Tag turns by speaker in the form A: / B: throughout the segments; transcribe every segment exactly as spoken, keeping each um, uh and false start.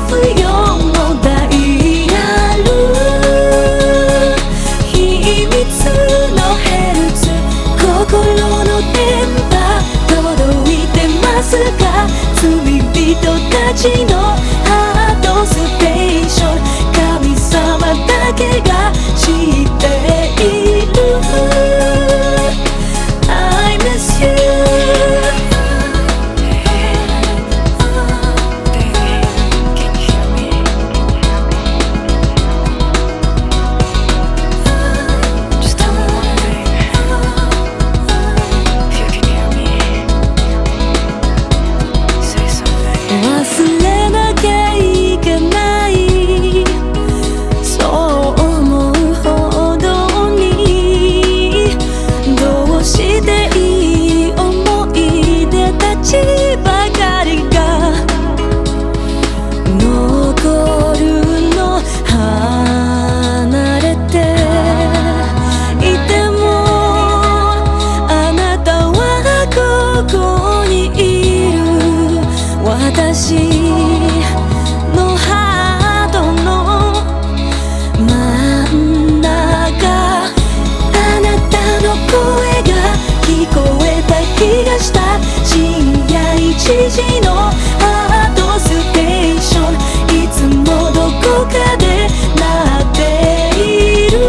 A: フ用のダイヤル、秘密のヘルツ、心の電波届いてますか？罪人たちのハートステーション、神様だけが知っている。 I miss you。 忘れなきゃいけない、そう思うほどに、どうしていい思い出たちばかりが残るの。離れていてもあなたはここにいる。私のハートの真ん中、あなたの声が聞こえた気がした。深夜いちじのハートステーション、いつもどこかで鳴っている。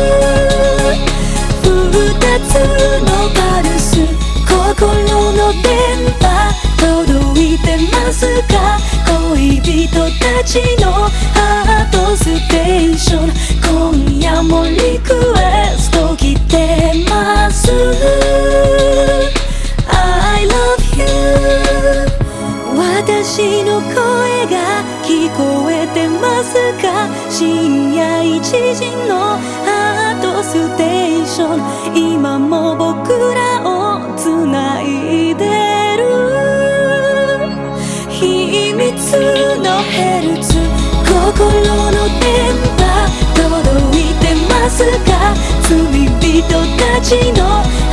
A: 二つのパルス、心の電波届いてますか？恋人たちのハートステーション、今夜もリクエスト来てます。 I love you。 私の声が聞こえてますか？深夜いちじのハートステーション、今も僕らをつないでる。秘密のヘルツ、心の電波届いてますか？罪人たちの